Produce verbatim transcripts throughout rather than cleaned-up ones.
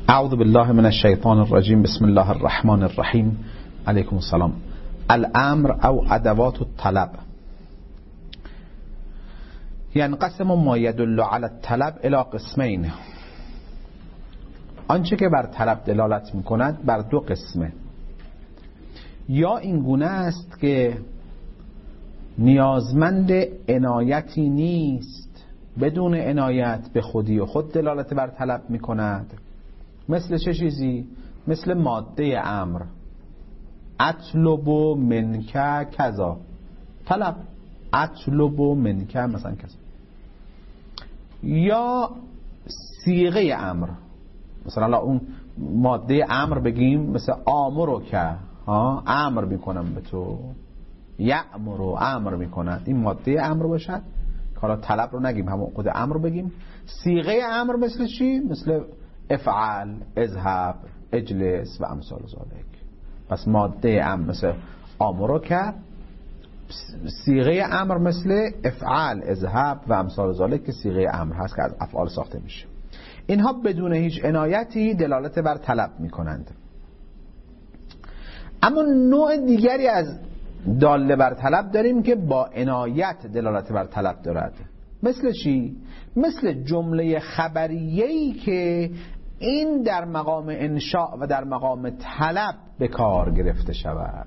اعوذ بالله من الشیطان الرجیم. بسم الله الرحمن الرحیم. علیکم السلام. الامر او ادوات الطلب ینقسم ما یدل علی الطلب الی قسمین. آنچه که بر طلب دلالت میکند بر دو قسمه. یا این گونه است که نیازمند عنایتی نیست، بدون عنایت به خودی و خود دلالت بر طلب میکند. مثل چه چیزی؟ مثل ماده امر، اطلب منک کذا، طلب، اطلب منک مثلا کذا. یا صیغه امر، مثلا اون ماده امر بگیم مثل آمرو که، ها امر میکنم به تو، یأمر امر میکند، این ماده امر باشد. حالا طلب رو نگیم، همون خود امر رو بگیم. صیغه امر مثل چی؟ مثل افعل، اذهب، اجلس و امثال ذالک. پس ماده امر مثل آمرو که، صیغه امر مثل افعل، اذهب و امثال ذالک که صیغه امر هست که از افعال ساخته میشه. اینها بدون هیچ عنایتی دلالت بر طلب میکنند. اما نوع دیگری از داله بر طلب داریم که با عنایت دلالت بر طلب دارد. مثل چی؟ مثل جمله خبریه‌ای که این در مقام انشاء و در مقام طلب به کار گرفته شود.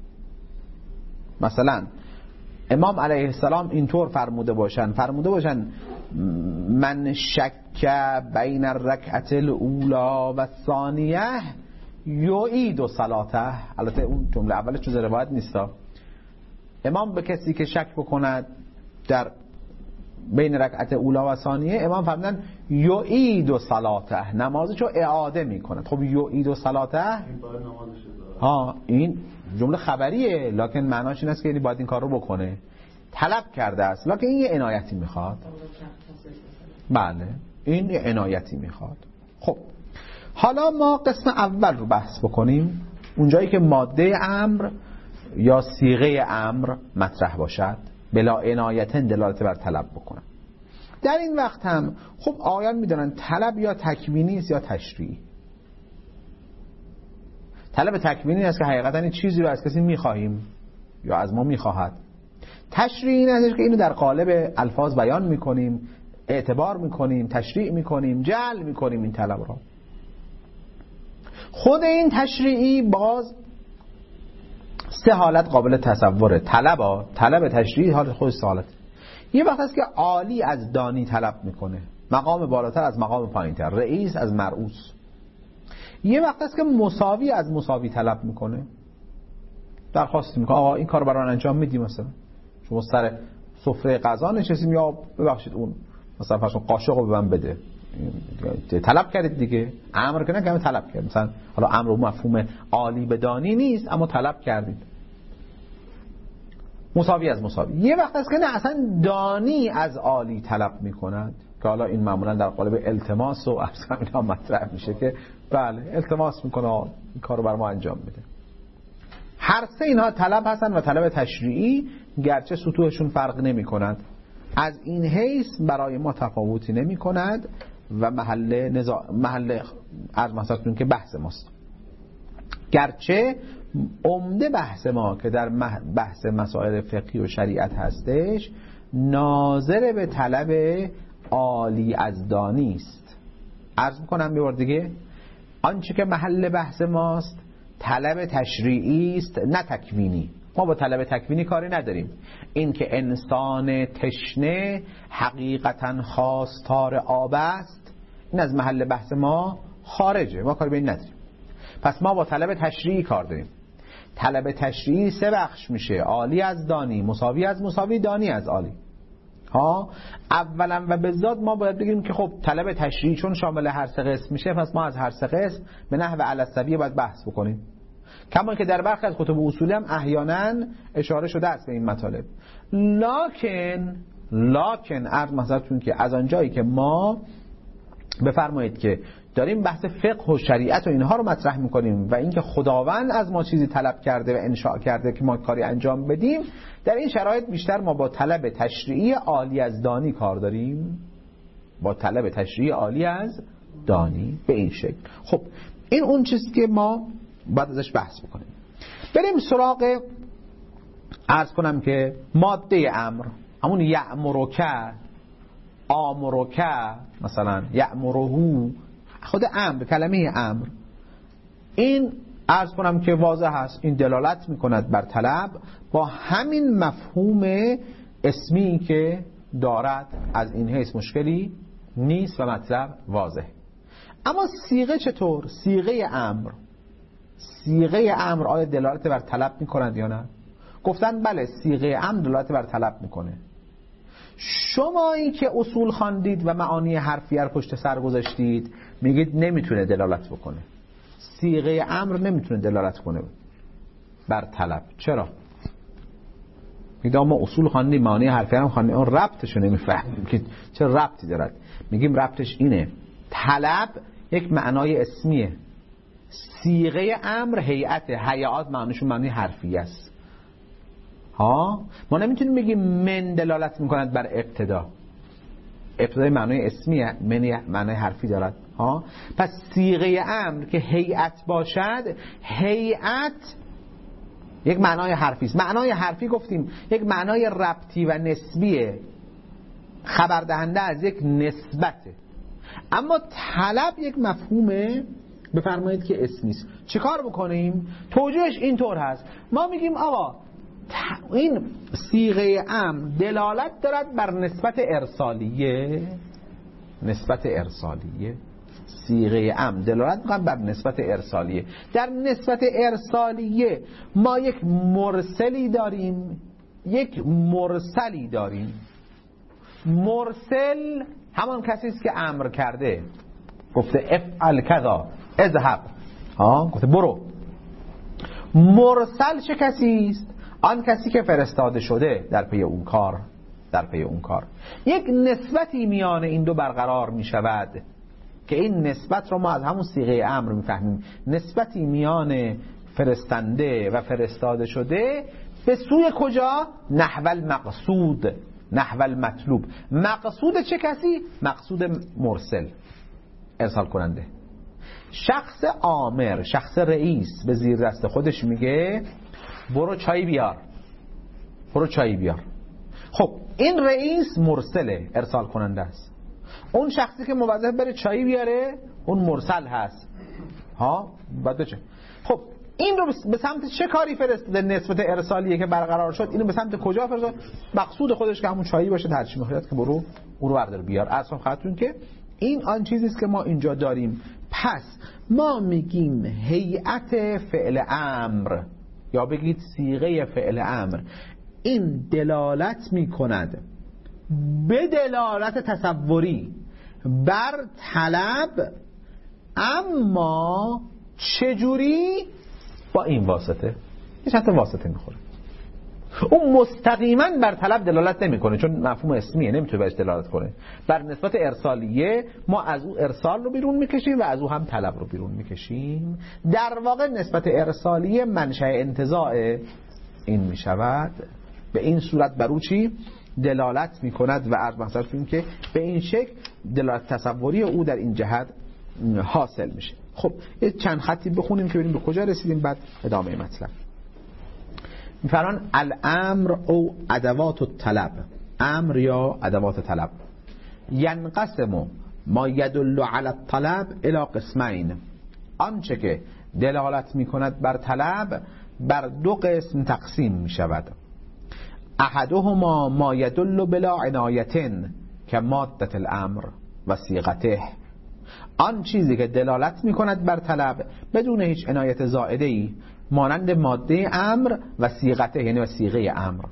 مثلا امام علیه السلام اینطور فرموده باشن فرموده باشن من شک بین الرکعت الاولی و الثانیه یعید صلاته. البته اون جمله اولش جز روایت نیستا. امام به کسی که شک بکند در بین رکعت اولا و ثانیه، امام فرمودن یعید صلاته، نمازشو اعاده میکند. خب یعید صلاته، ها این جمله خبریه، لکن معناش این است که یعنی باید این کار رو بکنه، طلب کرده است، لکن این یه عنایتی میخواد. بله این یه عنایتی میخواد. خب حالا ما قسم اول رو بحث بکنیم، اونجایی که ماده امر یا صیغه امر مطرح باشد بلا عنایت دلالت بر طلب بکنن. در این وقت هم خب آیان میدونن طلب یا تکوینی است یا تشریعی. طلب تکوینی است که حقیقتا این چیزی رو از کسی میخواهیم یا از ما میخواهد. تشریعی است که اینو در قالب الفاظ بیان میکنیم، اعتبار میکنیم، تشریع میکنیم، جعل میکنیم این طلب را. خود این تشریعی باز سه حالت قابل تصوره. طلب طلب تشریعی حالت خود سه حالت. یه وقت است که عالی از دانی طلب میکنه، مقام بالاتر از مقام پایینتر، رئیس از مرئوس. یه وقت است که مساوی از مساوی طلب میکنه، درخواست میکنه آقا این کارو برام انجام میدی، مثلا شما سر سفره غذا نشستیم یا ببخشید اون مثلا فرض کن قاشقو به من بده، طلب کردید دیگه. امر که نگم طلب کرد. مثلا حالا امر و مفهوم عالی بدانی نیست، اما طلب کردید. مساوی از مساوی. یه وقت است که نه اصلا دانی از عالی طلب میکند، که حالا این معمولا در قالب التماس و افسان اینا مطرح میشه که بله التماس میکنه این کارو بر ما انجام بده. هر سه اینها طلب هستن و طلب تشریعی، گرچه سطوحشون فرق نمیکند، از این حیث برای ما تفاوتی نمی کند و محل نزا... محل عرض مثلا که بحث ماست. گرچه عمده بحث ما که در بحث مسائل فقهی و شریعت هستش ناظر به طلب عالی از دانی است. عرض میکنم یه بار دیگه، آنچه که محل بحث ماست طلب تشریعی است نه تکوینی. ما با طلب تکوینی کاری نداریم. این که انسان تشنه حقیقتا خواستار آب است، این از محل بحث ما خارجه، ما کاری به این نداریم. پس ما با طلب تشریعی کار داریم. طلب تشریعی سه بخش میشه: عالی از دانی، مساوی از مساوی، دانی از عالی. ها اولا و به ذات ما باید بگیم که خب طلب تشریعی چون شامل هر سه قسم میشه، پس ما از هر سه قسم به نحو علی السویه باید بحث بکنیم. کما که در برخی از کتب اصول هم احیانا اشاره شده است به این مطالب. لکن لکن عرض مثلا که از آنجایی که ما بفرمایید که داریم بحث فقه و شریعت و اینها رو مطرح میکنیم و اینکه خداوند از ما چیزی طلب کرده و انشاء کرده که ما کاری انجام بدیم، در این شرایط بیشتر ما با طلب تشریعی عالی از دانی کار داریم، با طلب تشریعی عالی از دانی به این شکل. خب این اون چیزی که ما باید ازش بحث بکنیم. بریم سراغ عرض کنم که ماده امر، همون یأمرک، آمرک، مثلا یأمرهو، خود امر، کلمه امر، این عرض کنم که واضح هست، این دلالت میکند بر طلب با همین مفهوم اسمی که دارد. از این حیث مشکلی نیست و مطلب واضح. اما صیغه چطور؟ صیغه امر، صیغه امر آیا دلالت بر طلب میکند یا نه؟ گفتن بله، صیغه امر دلالت بر طلب میکنه. شمایی که اصول خواندید و معانی حرفیه رو پشت سر گذاشتید میگید نمیتونه دلالت بکنه، صیغه امر نمیتونه دلالت کنه بر طلب. چرا؟ میگید ما اصول خواندیم، معانی حرفیه هم خواندیم، اون ربطشو نمیفهمیم که چه ربطی دارد. میگیم ربطش اینه، طلب یک معنای اسمیه، صیغه امر هیئت، هیئات معنیشون معنی حرفیه است. ها ما نمیتونیم بگیم من دلالت میکند بر ابتدا، ابتدای معنای اسمیه، من معنای حرفی دارد. ها پس صیغه امر که هیئت باشد، هیئت یک معنای حرفی است. معنای حرفی گفتیم یک معنای ربطی و نسبیه، خبر دهنده از یک نسبته. اما طلب یک مفهومه، بفرمایید که اسمی است. چه کار بکنیم؟ توجیهش اینطور هست، ما میگیم آقا این صیغه امر دلالت دارد بر نسبت ارسالیه، نسبت ارسالیه، صیغه امر دلالت می‌کند بر نسبت ارسالیه. در نسبت ارسالیه ما یک مرسلی داریم، یک مرسلی داریم. مرسل همان کسی است که امر کرده، گفته افعل کذا، اذهب، ها گفته برو. مرسل چه کسی است؟ آن کسی که فرستاده شده در پی اون کار، در پی اون کار. یک نسبتی میان این دو برقرار می شود که این نسبت رو ما از همون صیغه امر میفهمیم، نسبتی میان فرستنده و فرستاده شده به سوی کجا؟ نحو المقصود، نحو المطلوب. مقصود چه کسی؟ مقصود مرسل، ارسال کننده. شخص آمر، شخص رئیس به زیر دست خودش میگه برو چای بیار، برو چای بیار. خب این رئیس مرسله، ارسال کننده است. اون شخصی که موظف بره چای بیاره اون مرسل هست. ها بعد چه؟ خب این رو به سمت چه کاری فرستاده؟ نسبت ارسالیه که برقرار شد، اینو به سمت کجا فرستاد؟ مقصود خودش که همون چایی باشه، هر چی میخواد که برو اون رو بردار بیار. اصلا خاطرون که این آن چیزی است که ما اینجا داریم. پس ما میگیم هیئت فعل امر یا بگید صیغه فعل امر، این دلالت میکند به دلالت تصوری بر طلب، اما چجوری؟ با این واسطه. یه چند تا واسطه میخوره. اون مستقیما بر طلب دلالت نمیکنه چون مفهوم اسمیه، نمیتونه بهش دلالت کنه. بر نسبت ارسالیه ما از او ارسال رو بیرون میکشیم و از او هم طلب رو بیرون میکشیم. در واقع نسبت ارسالیه منشأ انتزاع این میشود. به این صورت بر او چی دلالت میکند و عرض مثلا فیلم که به این شکل دلالت تصوری او در این جهت حاصل میشه. خب یه چند خطی بخونیم که ببینیم به کجا رسیدیم، بعد ادامه مطلب. میفرمان الامر او ادوات الطلب، امر یا ادوات طلب، ینقسم ما یدل علی الطلب الی قسمین، آنچه که دلالت میکند بر طلب بر دو قسم تقسیم میشود. احدهما ما یدل بلا عنایة که ماده الامر و صیغته، آن چیزی که دلالت میکند بر طلب بدون هیچ عنایت زائده‌ای مانند ماده امر و صیغته، یعنی و صیغه امر.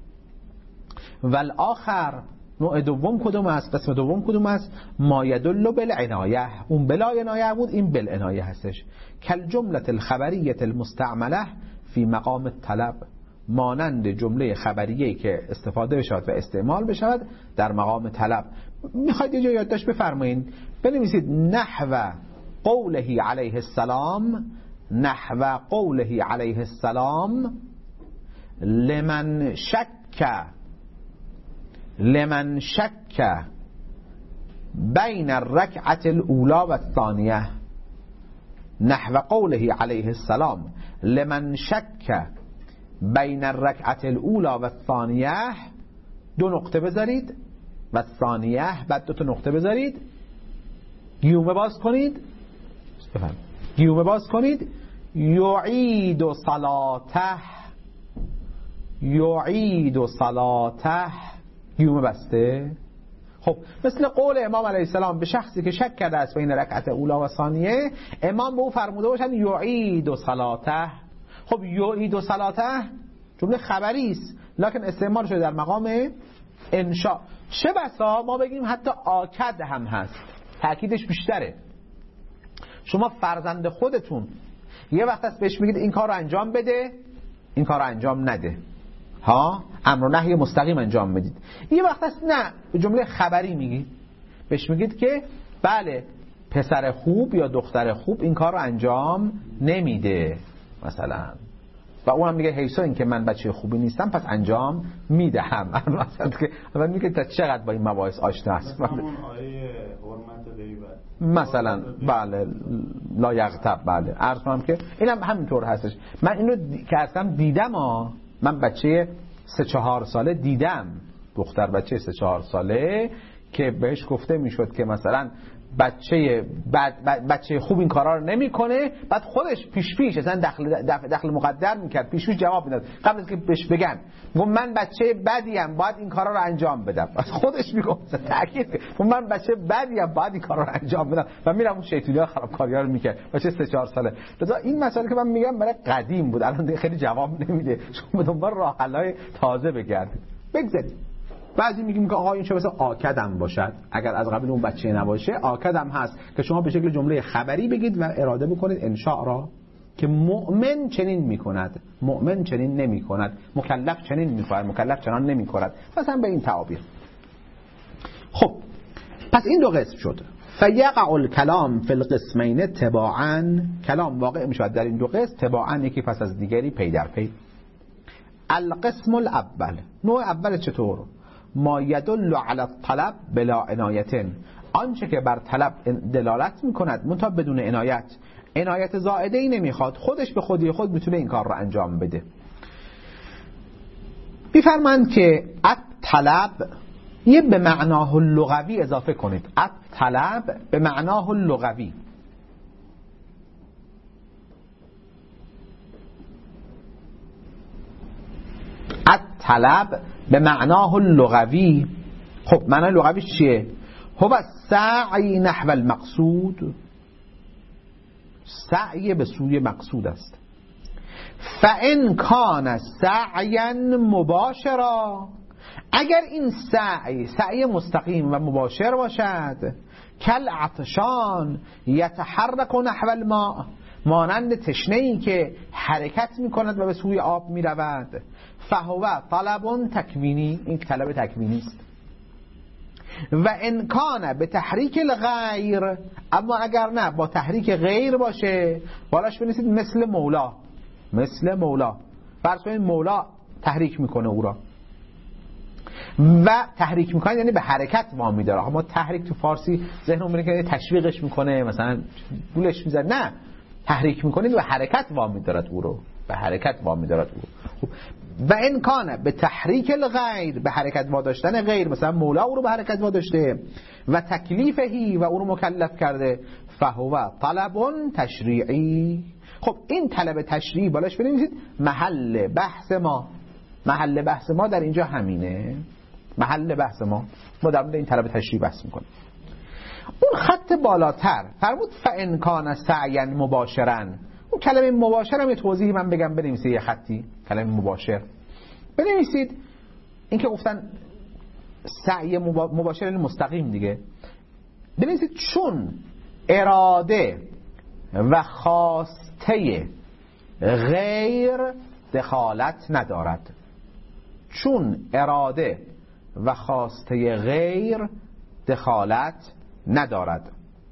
والآخر نوع دوم کدوم است؟ قسم دوم کدوم است؟ ما یدل بالعنایه، اون بلا عنایه بود، این بالعنایه هستش. کل جمله الخبریه المستعمله فی مقام الطلب، مانند جمله خبریه‌ای که استفاده بشود و استعمال بشود در مقام طلب. میخواید یه جا یادداشت بفرمایید، بنویسید نحو قوله علیه السلام، نحو قوله علیه السلام لمن شک، لمن شک بین الرکعة الاولی و الثانیه نحو قوله علیه السلام لمن شک بین الرکعة الاولی و الثانیه، دو نقطه بذارید و ثانیه بعد دو تا نقطه بذارید، گیومه باز کنید، بفرمایید گیومه باز کنید، یعید و صلاته، یعید و صلاته، گیومه بسته. خب مثل قول امام علیه السلام به شخصی که شک کرده است بین رکعت اولا و ثانیه، امام به او فرموده باشد یعید و صلاته. خب یعید و صلاته جمله خبری است لکن استعمال شده در مقام انشاء. چه بسا ما بگیم حتی آکد هم هست، تأکیدش بیشتره. شما فرزند خودتون یه وقت هست بهش میگید این کار رو انجام بده، این کار رو انجام نده، ها امر و نهی مستقیم انجام بدید. یه وقت هست نه، به جمله خبری میگید، بهش میگید که بله پسر خوب یا دختر خوب این کار رو انجام نمیده مثلا، و اونم میگه حیثا این که من بچه خوبی نیستم پس انجام میدهم. مثلا که من میگه تا چقدر با این مباحث آشنا است. همون آیه حرمت غیبت مثلا بله لا یغتب، بله عرض کنم که اینم همینطور هستش. من اینو دی... که هستم دیدم ها، من بچه سه چهار ساله دیدم، دختر بچه سه چهار ساله که بهش گفته میشد که مثلا بچه بعد بچه خوب این کارا رو نمیکنه، بعد خودش پیش پیش اصلا دخل دخل مقدر میکرد، پیش پیش جواب میداد قبل از که بهش بگن، گفت من بچه بدیم باید این کارا رو انجام بدم، خودش میگفت تاکید که من بچه بدیم باید این کارا رو انجام بدم و میرم اون شیطونی‌ها خرابکاری‌ها رو میکرد. بچه سه چهار ساله. لذا این مسئله که من میگم برای قدیم بود، الان خیلی جواب نمیده. شما به دنبال راه حل‌های تازه بگردید. بگذارید. بعضی میگیم که آقا این چه مثلا آکدم باشد، اگر از قبل اون بچه نباشه آکدم هست که شما به شکل جمله خبری بگید و اراده بکنید انشاء را که مؤمن چنین میکند، مؤمن چنین نمیکند، مکلف چنین میکند، مکلف چنان نمیکند، مثلا به این تعابیر. خب پس این دو قسم شد. فیقع الکلام فی القسمین تباعا، کلام واقع میشود در این دو قسم تباعا، یکی پس از دیگری پی در پی. القسم الاول، نوع اول چطور؟ ما یدل علی الطلب بلا عنایت، آنچه که بر طلب دلالت میکند منتها بدون عنایت، عنایت زائده ای نمیخواد، خودش به خودی خود میتونه این کار رو انجام بده. میفرمایند که الطلب یه به معناه اللغوی اضافه کنید، الطلب به معناه اللغوی. الطلب به معناه اللغوی. خب معنای لغویش چیه؟ هو سعی نحو المقصود، سعی به سوی مقصود است. فان کان سعیا مباشرا، اگر این سعی سعی مستقیم و مباشر باشد، کل عطشان یتحرک نحو الماء، مانند تشنه‌ای که حرکت می‌کند و به سوی آب می‌رود، فهو طلب تکوینی، این طلب تکوینی است. و امکانه به تحریک الغیر، اما اگر نه با تحریک غیر باشه، بالاش بنویسید مثل مولا، مثل مولا، فرض کنید مولا تحریک میکنه او را، و تحریک میکنه یعنی به حرکت وامی داره. اما تحریک تو فارسی ذهنم میره که تشویقش میکنه، مثلا گولش میزنه، نه، تحریک میکنید و حرکت وامی دارد او رو، به حرکت وامی دارد او رو. و امکانه به تحریک الغیر، به حرکت واداشتن غیر، مثلا مولا او رو به حرکت واداشته و تکلیفهی و او رو مکلف کرده، فهو طلب تشریعی. خب این طلب تشریعی بالاش بنویسید محل بحث ما، محل بحث ما در اینجا همینه، محل بحث ما ما در مورد این طلب تشریعی بحث میکنیم. اون خط بالاتر فرمود فان کان سعیا مباشرا، اون کلمه مباشر هم یه توضیحی من بگم، بنویسید یه خطی کلمه مباشر بنویسید. این که گفتن سعی مباشر مستقیم دیگه، بنویسید چون اراده و خواسته غیر دخالت ندارد، چون اراده و خواسته غیر دخالت ندارد.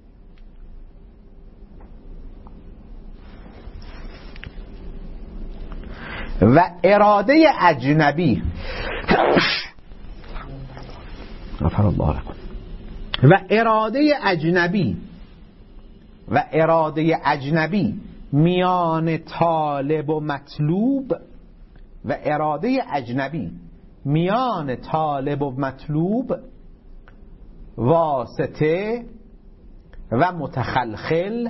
و اراده اجنبی غفر الله لكم، و اراده اجنبی و اراده اجنبی میان طالب و مطلوب و اراده اجنبی میان طالب و مطلوب واسطه و متخلخل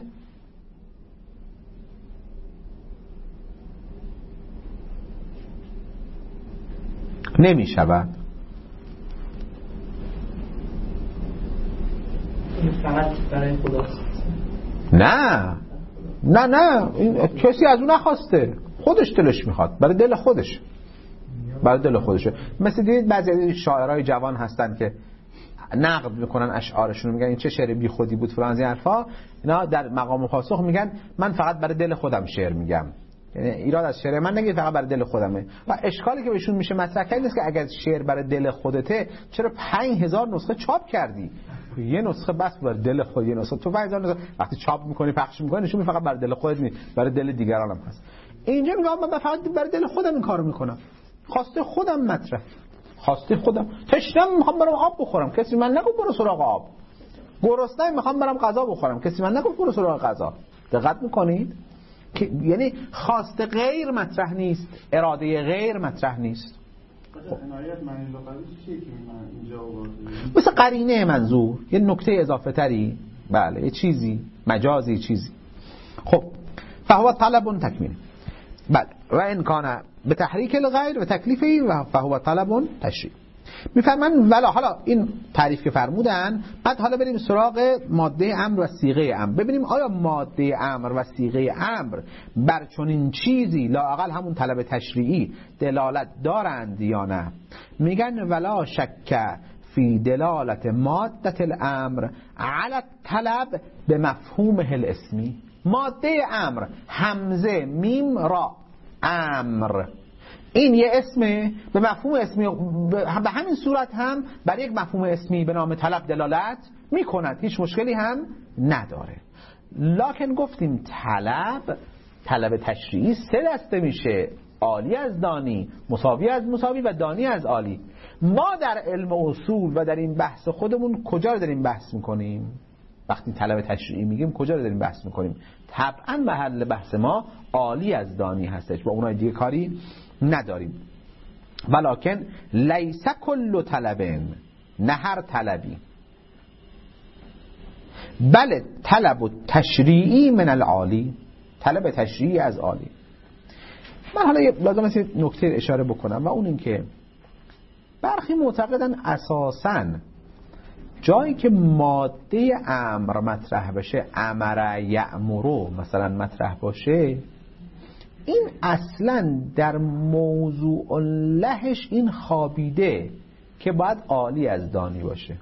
نمی شود. فقط برای خداست. نه نه نه این کسی از اون نخواسته، خودش دلش میخواد، برای دل خودش برای دل خودشه. مثل دیدید بعضی از شاعرای جوان هستن که نقد میکنن اشعارشون، میگن این چه شعر بی خودی بود فلان از این حرفا. اینا در مقام پاسخ میگن من فقط برای دل خودم شعر میگم. یعنی ایراد از شعر من نگید فقط برای دل خودمه. و اشکالی که بهشون میشه مطرح کردن است که اگر شعر برای دل خودته چرا پنج هزار نسخه چاپ کردی؟ یه نسخه بس برای دل خود، یه نسخه تو پنج هزار نسخه وقتی چاپ میکنی پخش میکنی نشون فقط برای دل خودت نیست، برای دل دیگران هم هست. اینجا میگم من فقط برای دل خودم این کارو میکنم، خواسته خودم مطرح، خواسته خودم تشنم میخوام برم آب بخورم، کسی من نگفت برو سراغ آب. گرسنه‌ام میخوام برم غذا بخورم، کسی من نگفت برو سراغ غذا. دقت میکنید که یعنی خواست غیر مطرح نیست، اراده غیر مطرح نیست. عنایت معنی لغوی چیه که من اینجا آورده؟ مثل قرینه منظور، یه نکته اضافه تری، بله یه چیزی مجازی چیزی. خب فهو طلب تکمیل، بله و ان کان به تحریک الغیر و تکلیفی و فهو طلب تشریع. میفرمان ولا، حالا این تعریف که فرمودن، بعد حالا بریم سراغ ماده امر و صیغه امر، ببینیم آیا ماده امر و صیغه امر بر چنین چیزی لااقل همون طلب تشریعی دلالت دارند یا نه. میگن ولا شک فی دلالت ماده الامر علی الطلب به مفهومه الاسمی. ماده امر همزه میم را امر، این یه اسمه به مفهوم اسمی، به همین صورت هم بر یک مفهوم اسمی به نام طلب دلالت میکند، هیچ مشکلی هم نداره. لکن گفتیم طلب طلب تشریعی سه دسته میشه، عالی از دانی، مساوی از مساوی و دانی از عالی. ما در علم اصول و در این بحث خودمون کجا رو داریم بحث میکنیم؟ وقتی طلب تشریعی میگیم کجا رو داریم بحث میکنیم؟ طبعا محل بحث ما عالی از دانی هستش، با اونای دیگه کاری نداریم. ولکن لیس کل طلبن، نه هر طلبی، بله طلب تشریعی من العالی، طلب تشریعی از عالی. من حالا لازم است نکته اشاره بکنم و اون این که برخی معتقدن اساساً جایی که ماده امر مطرح بشه، امر یأمرو مثلا مطرح باشه، این اصلا در موضوع لهش این خوابیده که باید عالی از دانی باشه.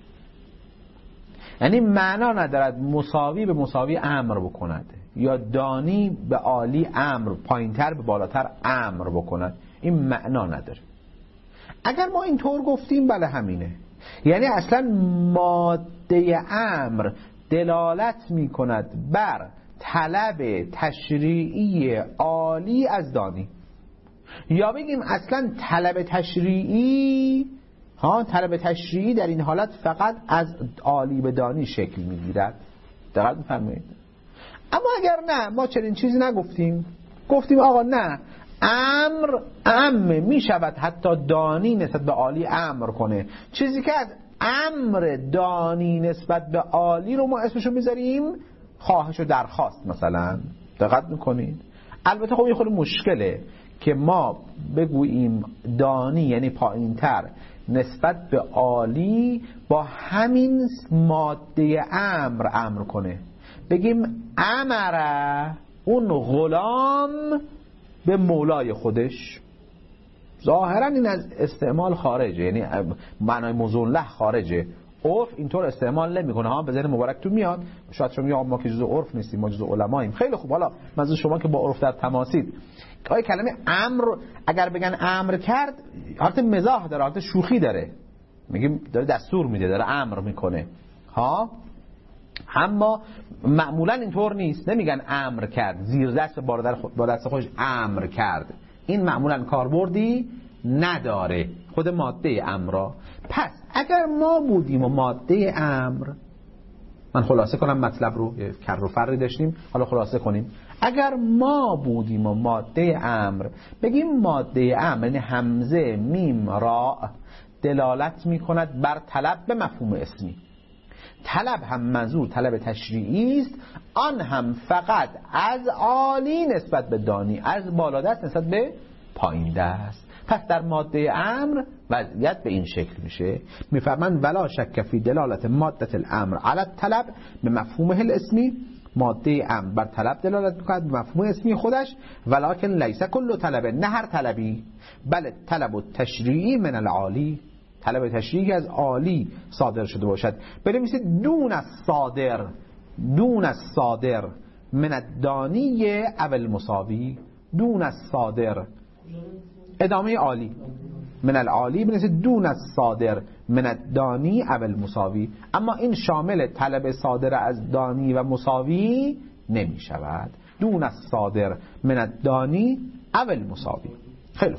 یعنی معنا ندارد مساوی به مساوی امر بکند یا دانی به عالی امر، پایینتر به بالاتر امر بکند، این معنا نداره. اگر ما اینطور گفتیم بله همینه، یعنی اصلا ماده امر دلالت می کند بر طلب تشریعی عالی از دانی، یا بگیم اصلا طلب تشریعی ها طلب تشریعی در این حالت فقط از عالی به دانی شکل می گیرد. دقت می‌فرمایید؟ اما اگر نه ما چنین چیزی نگفتیم، گفتیم آقا نه، امر امر می شود حتی دانی نسبت به عالی امر کنه، چیزی که از امر دانی نسبت به عالی رو ما اسمشو میذاریم خواهش و درخواست مثلا. دقت میکنید؟ البته خب یه خورده مشکله که ما بگوییم دانی یعنی پایینتر نسبت به عالی با همین ماده امر امر کنه، بگیم امر اون غلام به مولای خودش، ظاهرا این از استعمال خارجه، یعنی معنای مزله خارجه، عرف اینطور استعمال نمیکنه. ها به ذهن مبارک تو میاد شاید شما میگید ما که جزء عرف نیستیم، ما جزء علماییم. خیلی خوب، حالا منظور شما که با عرف در تماسید، آیا کلمه امر اگر بگن امر کرد حالت مزاح داره، حالت شوخی داره، میگیم داره دستور میده، داره امر میکنه ها. اما معمولا اینطور نیست، نمیگن امر کرد، زیر دست با دست خودش امر کرد، این معمولا کاربردی نداره خود ماده امر را. پس اگر ما بودیم و ماده امر، من خلاصه کنم مطلب رو، کر و فری داشتیم حالا خلاصه کنیم. اگر ما بودیم و ماده امر، بگیم ماده امر یعنی همزه میم را دلالت می کند بر طلب به مفهوم اسمی. طلب هم منظور طلب تشریعی است، آن هم فقط از عالی نسبت به دانی، از بالادست نسبت به پایین دست. پس در ماده امر وضعیت به این شکل میشه. میفرمند ولا شک فی دلالت ماده الامر علی الطلب به مفهومه الاسمی، ماده امر بر طلب دلالت میکند به مفهوم اسمی خودش، ولکن لیس کل طلب، نه هر طلبی، بل طلب التشریعی من العالی، طلب تشریعی از عالی صادر شده باشد. بنویسید دون الصادر، دون الصادر من الدانی او المساوی، دون الصادر ادامه عالی من العالی، بنویسید دون الصادر من الدانی او المساوی. اما این شامل طلب صادر از دانی و مساوی نمی شود. دون الصادر من الدانی او المساوی. خیلی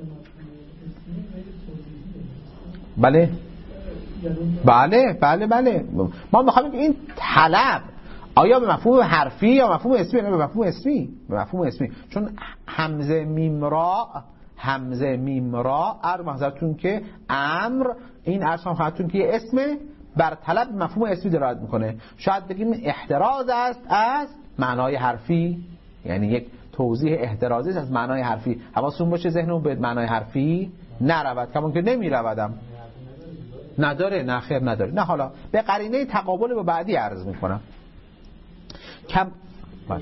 بله بله بله بله ما میخوایم که این طلب آیا به مفهوم حرفی یا مفهوم اسمی؟ نه، به مفهوم اسمی، به مفهوم اسمی. چون همزه میم را، همزه میم را ار محضرتون که امر، این ارز هم خواهدتون که اسم بر طلب مفهوم اسمی دلالت میکنه. شاید بگیم احتراز است از معنای حرفی، یعنی یک توضیح احترازی است از معنای حرفی. حواستون باشه ذهنمون به معنای حرفی نرود، کمون که نمی روادم نداره، نه خیر نداره. نه حالا به قرینه تقابل با بعدی عرض میکنم. کم بله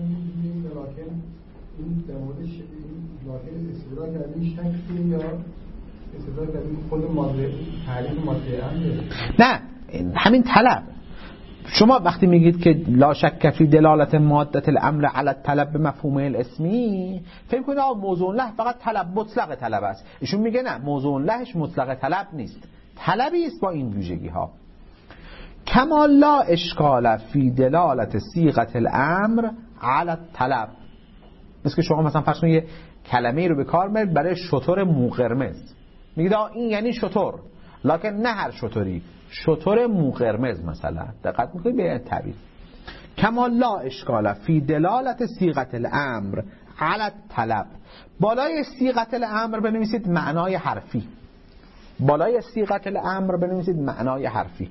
این در مورد لاحظ استدلال در این شکلی یا استدلال در این خود ماده تعریف ماده امره؟ نه، همین طلب. شما وقتی میگید که لا شک فی دلالت ماده الامر علی الطلب به مفهوم الاسمی، فکر کنید آقا موضوع له فقط طلب مطلق طلب است. ایشون میگه نه، موضوع لهش مطلق طلب نیست، طلبی است با این ویژگی ها. کما لا اشکال فی دلالت صیغه الامر علی الطلب. مثل که شما مثلا فرض کنید یه کلمه رو به کار میبرید برای شتر مو قرمز، میگید این یعنی شتر، لکن نه هر شتری، شتر مو قرمز مثلا. دقت میکنید به این تعبیر. کما لا اشکال فی دلالت صیغه الامر علی الطلب. بالای صیغه الامر بنویسید معنای حرفی، بالای صیغه الامر بنویسید معنای حرفی.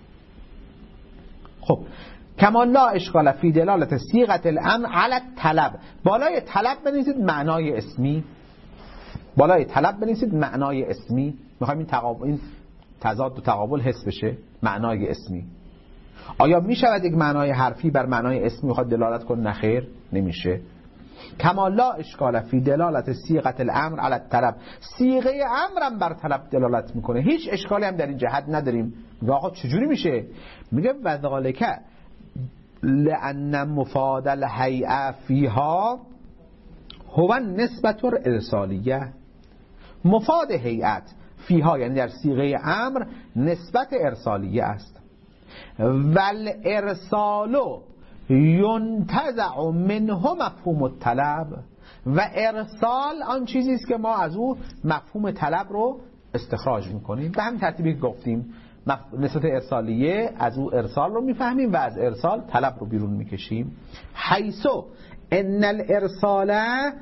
خب کما لا اشکال فی دلالت صیغه الامر علی الطلب، بالای طلب بنویسید معنای اسمی، بالای طلب بنویسید معنای اسمی. میخوایم این تقابل، این تضاد و تقابل حس بشه، معنای اسمی. آیا میشود یک معنای حرفی بر معنای اسمی میخواد دلالت کنه؟ نه خیر، نمیشه. کما لا اشکال فی دلالت صیغه الامر علی الطلب، صیغه امرم بر طلب دلالت میکنه، هیچ اشکالی هم در این جهت نداریم. میگه آقا چجوری میشه؟ میگه وذالک لأن مفاد الهیئه فیها هو نسبت الارسالیه. مفاد هیئت فیها یعنی در صیغه امر نسبت ارسالیه است. ول ارسالو ینتزع منه مفهوم الطلب، و ارسال آن چیزی است که ما از او مفهوم طلب رو استخراج میکنیم. به همین ترتیبی که گفتیم نسبت ارسالیه از او ارسال رو میفهمیم و از ارسال طلب رو بیرون میکشیم. حیثو ان الارسال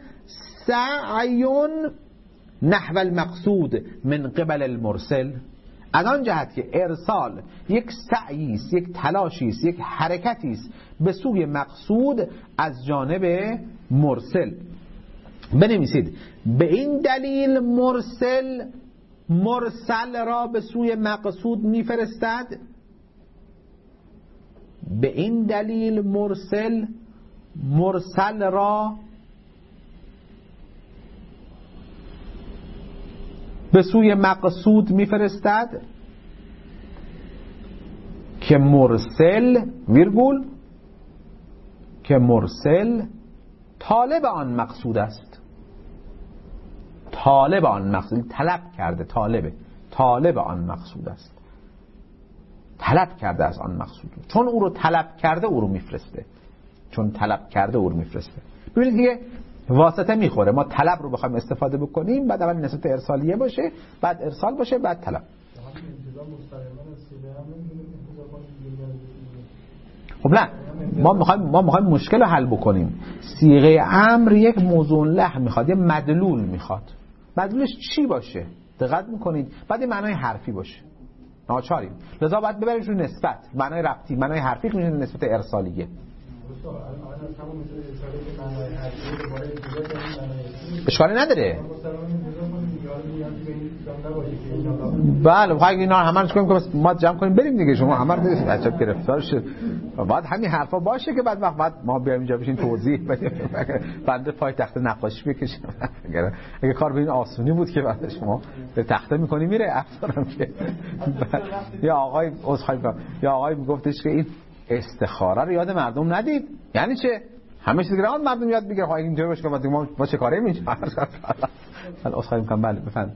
سعیون نحو المقصود من قبل المرسل، از آن جهت که ارسال یک سعی است، یک تلاشی است، یک حرکتی است به سوی مقصود از جانب مرسل. بنویسید به این دلیل مرسل مرسل را به سوی مقصود میفرستد، به این دلیل مرسل مرسل را به سوی مقصود میفرستد که مرسل ویرگول که مرسل طالب آن مقصود است. طالب آن مقصود، طلب کرده، طالبه، طالب آن مقصود است، طلب کرده از آن مقصود. چون او رو طلب کرده او رو میفرسته، چون طلب کرده او رو میفرسته. ببینید دیگه واسطه میخوره. ما طلب رو بخوایم استفاده بکنیم بعد اول نسبت ارسالیه باشه، بعد ارسال باشه، بعد طلب. خب نه ما میخوایم ما میخوایم مشکل رو حل بکنیم. صیغه امر یک موضوع له میخواد، یه مدلول میخواد. مدلولش چی باشه؟ دقت میکنید بعد این معنای حرفی باشه. ناچاریم لذا باید ببریم رو نسبت، معنای ربطی، معنای حرفی میشه نسبت ارسالیه. اشکالی نداره. بله بخواه اگه اینا همه رو کنیم که ما جمع کنیم بریم دیگه، شما همه رو بریم عجب گرفتار شد. باید همین حرفا باشه که بعد وقت بعد ما بیایم اینجا بشین توضیح بدیم بنده پای تخت نقاشی بکشم. اگه کار به این آسونی بود که بعد شما به تخته میکنی میره افسرم که یا آقای عذرخواهی میکنم یا آقای میگفتش که این استخاره رو یاد مردم ندید. یعنی چه؟ همه چیز گران مردم یاد بگیره. خب اینجوری باشه که ما ما چه کاری می‌کنیم؟ حالا اصلا میگم بله بفهم.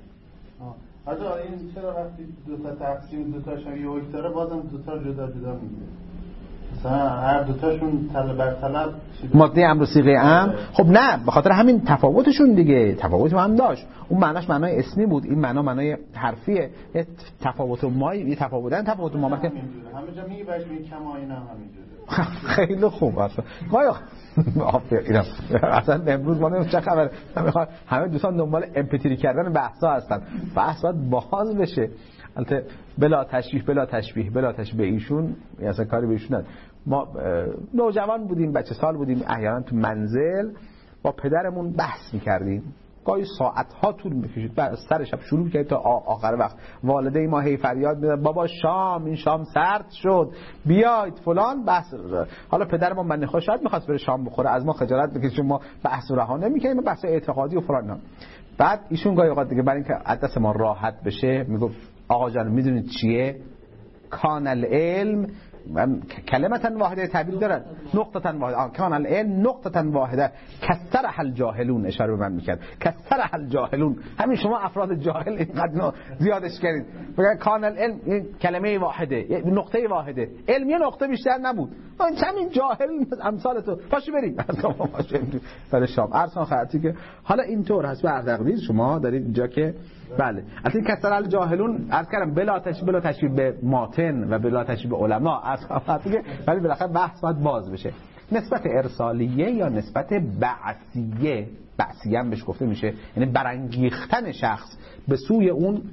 آجا این چرا وقتی دو تا تقسیم دو تاشون یه وقت داره بازم دو تا جدا جدا میگه؟ مثلا هر دو تاشون طلب بر طلب ماده امر و صیغه امر. خب نه به خاطر همین تفاوتشون دیگه، تفاوتی هم داشت. اون معناش معنای اسمی بود، این معنا معنای حرفیه. یه تفاوت ما یه تفاوتن تفاوت ما که همه جا میگه باش میگه کما اینا همینجوره. خیلی خوب اصلا ما اینا اصلا امروز ما نمیشه چه خبر، همه دوستان دنبال امپتری کردن بحثا هستن. بحث باید باز بشه. البته بلا تشبیه بلا تشبیه بلا تشبیه ایشون اصلا کاری به ایشون نداره. ما نوجوان بودیم، بچه سال بودیم، احیانا تو منزل با پدرمون بحث می‌کردیم. گاهی ساعت‌ها طول می‌کشید. بعد سر شب شروع کرد تا آخر وقت. والدین ما هی فریاد می‌زدن بابا شام، این شام سرد شد، بیاید فلان بحث. حالا پدر ما من خوشحال می‌خواست بره شام بخوره، از ما خجالت می‌کشید چون ما بحث رها نمی‌کنیم، بحث اعتقادی و فلان. بعد ایشون گاهی اوقات دیگه برای اینکه دست ما راحت بشه میگفت آقا جان میدونید چیه؟ کان العلم کلمتن واحده تعبیر دارد، نقطتن واحده. کان العلم نقطتن واحده کثرها الجاهلون. اشاره به من میکرد کثرها الجاهلون. همین شما افراد جاهل اینقدر زیادش کردید. بگن کان العلم این کلمه واحده، نقطه واحده. علم یه نقطه بیشتر نبود. این همین جاهل امثال تو پاشو بریم برای شام. ارسان خاطی که حالا اینطور هست به اردقدیر شما دارید اینجا که بله البته کثر الجاهلون عرض کردم بلا تشبیه بلا تشبیه به ماتن و بلا تشبیه به علما اصلا، ولی بالاخره بحث باید باز بشه. نسبت ارسالیه یا نسبت بعثیه، بعثیه هم بهش گفته میشه، یعنی برانگیختن شخص به سوی اون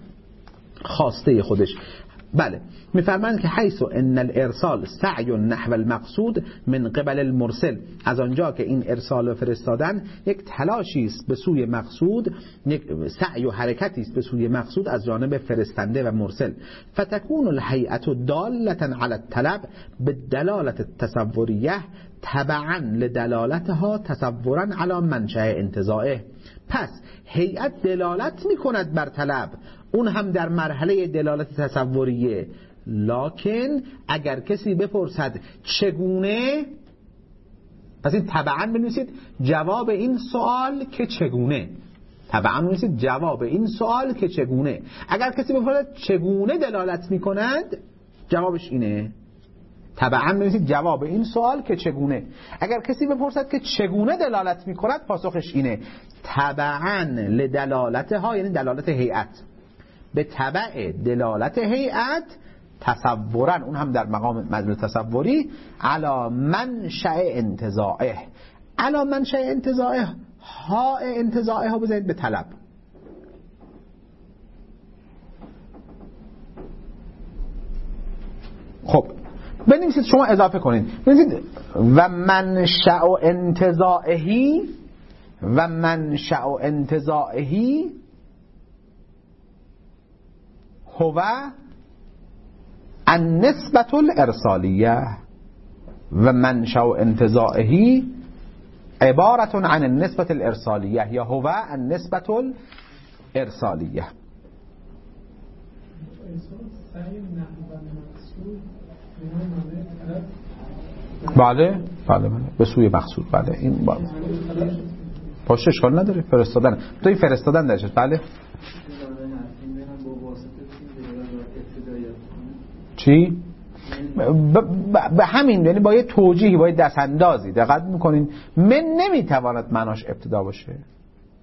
خواسته خودش. بله میفرمایند که حیث ان الارسال سعی نحو المقصود من قبل المرسل، از آنجا که این ارسال و فرستادن یک تلاشی است به سوی مقصود، یک سعی و حرکتی است به سوی مقصود از جانب فرستنده و مرسل. فتكون الهیئه داله علی الطلب بالدلاله التصوریه تبعا لدلالتها تصورا علی منشأ انتزاعه. پس هیئت دلالت میکند بر طلب، اون هم در مرحله دلالت تصوریه. لکن اگر کسی بپرسد چگونه، پس این تبعا بنویسید جواب این سوال که چگونه، تبعا بنویسید جواب این سوال که چگونه. اگر کسی بپرسد چگونه دلالت میکند جوابش اینه. تبعا بنویسید جواب این سوال که چگونه. اگر کسی بپرسد که چگونه دلالت میکند پاسخش اینه. تبعا لدلالتها، یعنی دلالت هیئت، به تبع دلالت هیئت تصورا، اون هم در مقام مدلول تصوری، علی منشأ انتزاعه. علی منشأ انتزاعه، ها انتزاعه ها بزنید به طلب. خب بنویسید شما اضافه کنید، بنویسید و منشأ انتزاعه و منشأ انتزاعه هو النسبة الارسالیه و منشأ انتزاعه عبارة عن النسبة الارسالیه یا هو النسبة الارسالیه. بله بله بله به سوی مقصود. بله این با باشه اشکال نداره، فرستادن تو این فرستادن درش. بله چی؟ به همین، یعنی با یه توجیهی، با یه دست اندازی. دقت میکنین من نمیتواند معناش ابتدا باشه.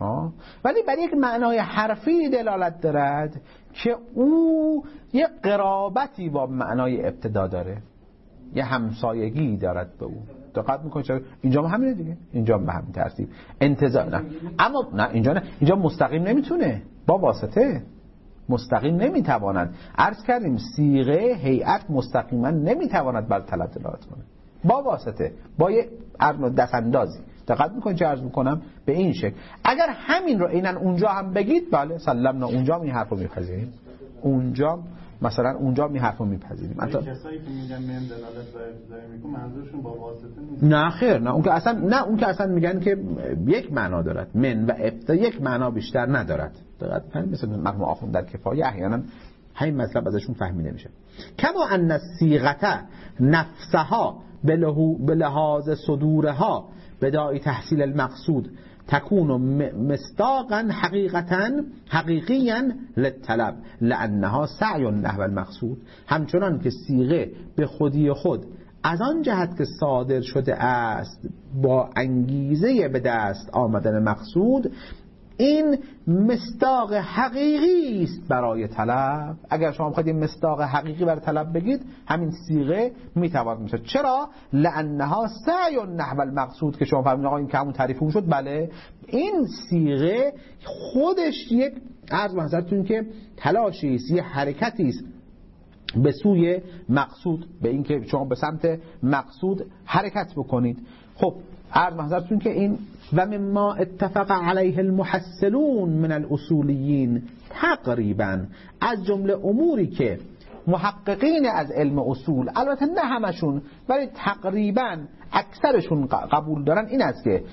آه. ولی بر یک معنای حرفی دلالت دارد که او یک قرابتی با معنای ابتدا داره، یه همسایگی دارد به او. دقت میکنید چرا اینجا هم همینه دیگه، اینجا هم به همین ترتیب انتزاع نه، اما نه اینجا نه، اینجا مستقیم نمیتونه، با واسطه مستقیم نمیتواند. عرض کردیم صیغه هیئت مستقیما نمیتواند بر طلب دلالت کنه، با واسطه، با یه دست اندازی. دقت میکنید چه عرض میکنم به این شکل. اگر همین رو اینن اونجا هم بگید بله سلمنا، اونجا هم این حرفو میپذیریم، اونجا مثلا اونجا می حرفو میپذیریم. حتی کسایی که میگن من دلالت بر ابتدایی میکنه منظورشون با واسطه نیست. نه خیر، نه اون که اصلا نه اون که اصلا میگن که یک معنا دارد، من و ابتدا یک معنا بیشتر ندارد. دقت کنید مثلا مقام آخوند در کفایه احیانا همین مطلب ازشون فهمیده میشه. کما ان الصیغه نفسها به لحاظ صدورها بدای تحصیل المقصود تكون مصداقا حقیقتا حقیقیا للطلب لانها سعی نحو المقصود. همچنان که صیغه به خودی خود از آن جهت که صادر شده است با انگیزه به دست آمدن مقصود، این مصداق حقیقی است برای طلب. اگر شما بخواید این مصداق حقیقی برای طلب بگید، همین صیغه میتواند میشه. چرا؟ لانها سعی نحو المقصود، که شما فهمیدید آقا این که همون تعریف اون شد. بله این صیغه خودش یک عرض محضرتون که تلاشی است، یه حرکتی است به سوی مقصود، به این که شما به سمت مقصود حرکت بکنید. خب عرض محضرتون که این و مما اتفق علیه المحصلون من الاصولیین، تقریبا از جمله اموری که محققین از علم اصول، البته نه همشون ولی تقریبا اکثرشون قبول دارن، این است که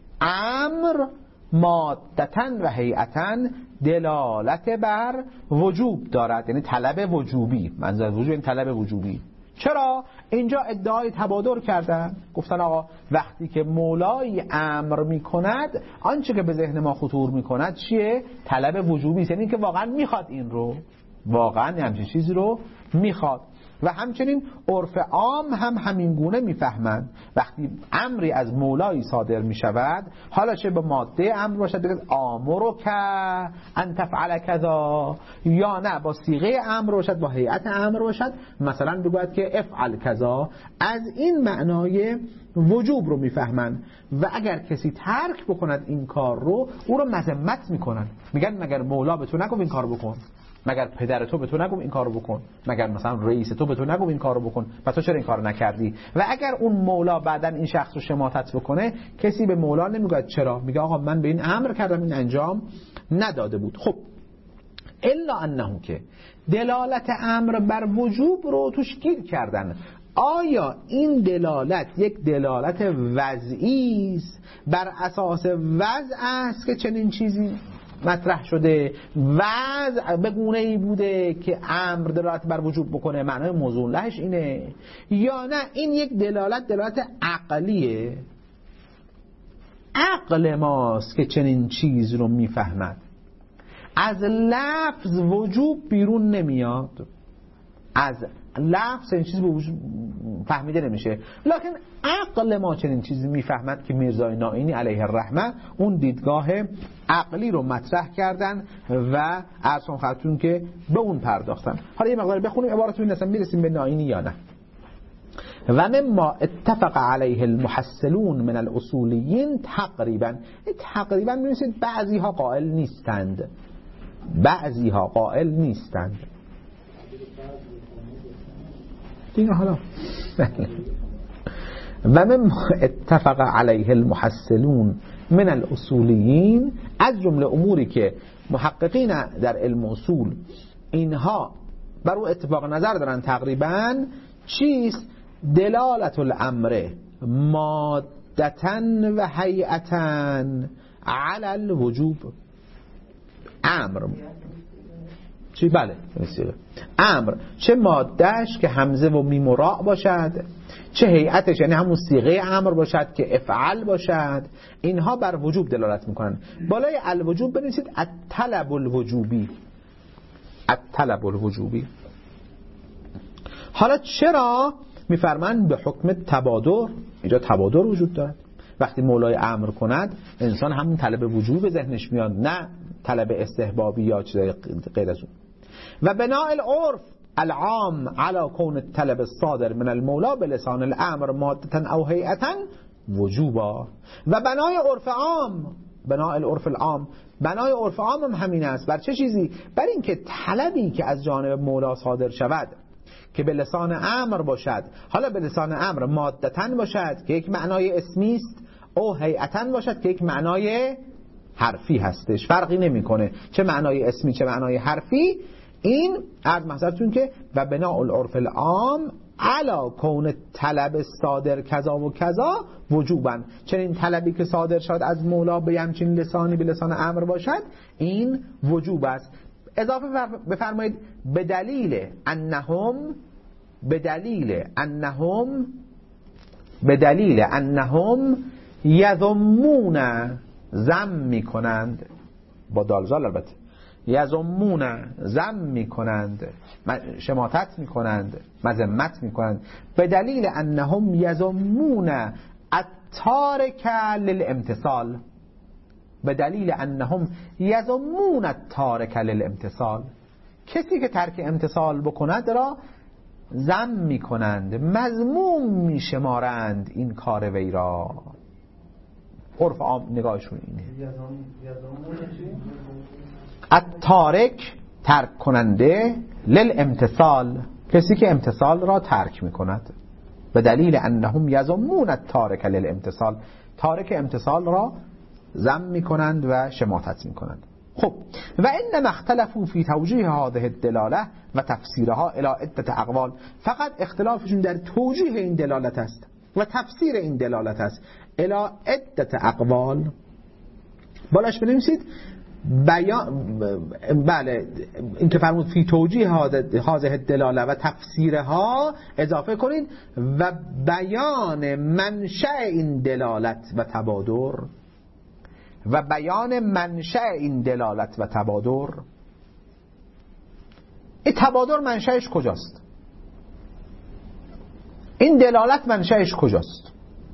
امر مادتن و هیئتن دلالت بر وجوب دارد، یعنی طلب وجوبی. منظور وجوب این طلب وجوبی. چرا؟ اینجا ادعای تبادر کردن، گفتن آقا وقتی که مولای امر میکند، آنچه که به ذهن ما خطور میکند چیه؟ طلب وجوبی است، یعنی که واقعا میخواد این رو، واقعا همچین چیزی رو میخواد. و همچنین عرف عام هم همین گونه میفهمند وقتی امری از مولایی صادر میشود، حالا چه به ماده امر باشد بگید آمرو که ان تفعل کذا، یا نه با صیغه امر باشد، با هیئت امر باشد، مثلا بگوید که افعل کذا، از این معنای وجوب رو میفهمند. و اگر کسی ترک بکند این کار رو، او رو مذمت میکنن، میگن مگر مولا به تو نگفت این کار بکن؟ مگر پدر تو به تو نگفت این کارو بکن؟ مگر مثلا رئیس تو به تو نگفت این کارو بکن؟ پس تو چرا این کارو نکردی؟ و اگر اون مولا بعداً این شخص رو شماتت بکنه، کسی به مولا نمیگه چرا، میگه آقا من به این امر کردم این انجام نداده بود. خب الا انه که دلالت امر بر وجوب رو توش گیر کردن. آیا این دلالت یک دلالت وضعی است، بر اساس وضع است که چنین چیزی مطرح شده، وضع به گونه‌ای بوده که امر دلالت بر وجوب بکنه، معنای موضوع لهش اینه، یا نه این یک دلالت دلالت عقلیه، عقل ماست که چنین چیز رو میفهمد. از لفظ وجوب بیرون نمیاد، از لفظ این چیز به وجود فهمیده نمیشه، لکن عقل ما چنین چیزی میفهمد که میرزای نائینی علیه الرحمه اون دیدگاه عقلی رو مطرح کردن و عرض خدمتتون که به اون پرداختن. حالا یه مقدار بخونیم عبارت این اصلا میرسیم به نائینی یا نه. و مما اتفق علیه المحصلون من الاصولیین، تقریبا تقریبا میرسید بعضی ها قائل نیستند، بعضی ها قائل نیستند دیگه. حالا و مما اتفق علیه المحصلون من الاصولیین، از جمله اموری که محققین در علم اصول اینها بر او اتفاق نظر دارن تقریبا، چیست؟ دلالت الامر مادتن و هیئتن علی الوجوب. امر چی؟ بله امر چه مادهش که همزه و میم و راء باشد، چه هیئتش یعنی همون صیغه امر باشد که افعل باشد، اینها بر وجوب دلالت میکنن. بالای الوجوب بنویسید الطلب الوجوبی، الطلب الوجوبی. حالا چرا میفرمان به حکم تبادر؟ اینجا تبادر وجود دارد وقتی مولای امر کند انسان همون طلب وجوب به ذهنش میاد، نه طلب استحبابی یا چیزای غیر از اون. و بناء العرف العام على کون الطلب الصادر من المولا بلسان الامر مادتا او هیئتا وجوبا. و بنای عرف عام، بنای العرف العام، بنای عرف عام هم همین است. بر چه چیزی؟ بر این که طلبی که از جانب مولا صادر شود که به لسان امر باشد، حالا به لسان امر مادتن باشد که یک معنای اسمی است، او هیئتن باشد که یک معنای حرفی هستش، فرقی نمیکنه چه معنای اسمی چه معنای حرفی. این از محضرتون که و بناء العرف العام علا کون طلب صادر کذا و کذا وجوبا، چنین طلبی که صادر شد از مولا به همچین لسانی به لسان امر باشد این وجوب است. اضافه بفرمایید به دلیل انهم به دلیل انهم به دلیل انهم یذمون ذم میکنند، با دالزال البته، یذمون ذم میکنند، شماتت میکنند، مذمت میکنند. به دلیل انهم یذمون التارک للامتثال، به دلیل انهم یذمون التارک للامتثال، کسی که ترک امتثال بکند را ذم میکنند، مذموم میشمارند این کار وی را. عرف عام نگاهشون اینه. التارک ترک کننده، للامتثال کسی که امتثال را ترک میکند. به دلیل انهم یذمون التارک للامتثال، تارک امتثال را ذم میکنند و شماتت میکنند. خب و انما اختلفوا فی توجیه هذه الدلاله و تفسیرها الی عده اقوال، فقط اختلافشون در توجیه این دلالت است و تفسیر این دلالت است. الی عده اقوال، بالاش بنویسید بیان، بله این که فرمود فی توجیه هذه الدلاله و تفسیرها اضافه کنید و بیان منشأ این دلالت و تبادر، و بیان منشأ این دلالت و تبادر. این تبادر منشأش کجاست؟ این دلالت منشأش کجاست؟